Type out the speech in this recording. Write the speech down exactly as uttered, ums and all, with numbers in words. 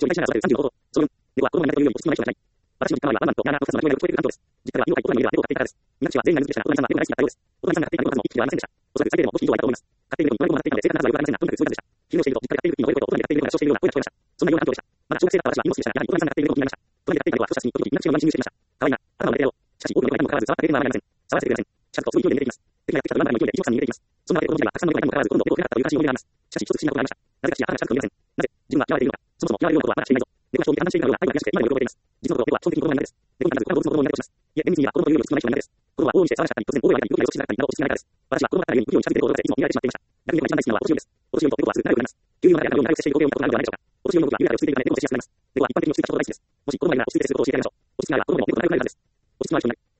を理解しながら育てるさんじゅうの方法。そのよん、猫は子供になれというよりも、質のない人はない。私の実家の場合は、ママとナナとふたつの鳴き声が聞こえてくる環境です。実家では、色が異なる猫を飼っていたからです。皆たちは全員が水でしたが、お隣さんは猫が大好きだったようです。お隣さんが飼っていた猫たちも一匹ではありませんでした。おそらく最低でもごひき以上はいたと思います。飼っている猫に同じものを飼っていたので正確な数はよくありませんが、とにかく数字でした。昼をしていると、実家で飼っている時の声と、お隣で飼っている猫が合唱しているような声が聞こえました。そんなような環境でした。まだ小学生だった私は犬を好きでしたが、やはりお隣さんが飼っている猫を気になりました。隣で飼っていた猫は、少し写真に時々みんな口の上に侵入してきました。可愛いな、頭を撫でてやろう。しかし、多くの猫がいたにもかかわらず、触ってくれるのはありません。触らせてくれません。しかしと、すごい勢いで出てきます。敵がやってきたと言わない勢いで一目散に出てきます。そんなわけで、子供時代はたくさんの猫がいたにもかかわらず、ほとんど猫を触れなかったという悲しい思い出があります。しかし、一つ不思議なことがありました。なぜか父や母が近くにいません。なぜ、自分は嫌われているのか。そもそも嫌われるようなことはまだしていないぞ。猫は人を見て判断しているかのような愛が悔しくて、今でも喜べています。実のところ、猫は基本的に子供の苦手です。猫に限らず、他の動物の子供も苦手をします。いえ、厳密には子供というよりも必要ない人が苦手です。子供は往々にして騒がしかったり、突然大声を上げたり、動きが予測しなかったりなど、落ち着きがないからです。私は子供だったらゆえに、不器用に近づいて猫を驚かせていつも見られてしまっていました。逆に猫が一番大好きなのはお年寄りです。お年寄りと猫はすぐ仲良くなります。旧友の中であるように仲良く接している光景を見たことがあるのではないでしょうか。お年寄りの僕は優雅で落ち着いているため猫と接しやすくなります。猫は一般的に落ち着いた人が大好きです。もし子供がいるなら落ち着いて接することを教えてあげましょう。落ち着きながら子供も猫と仲良くなるはずです。落ち着きのある人になる。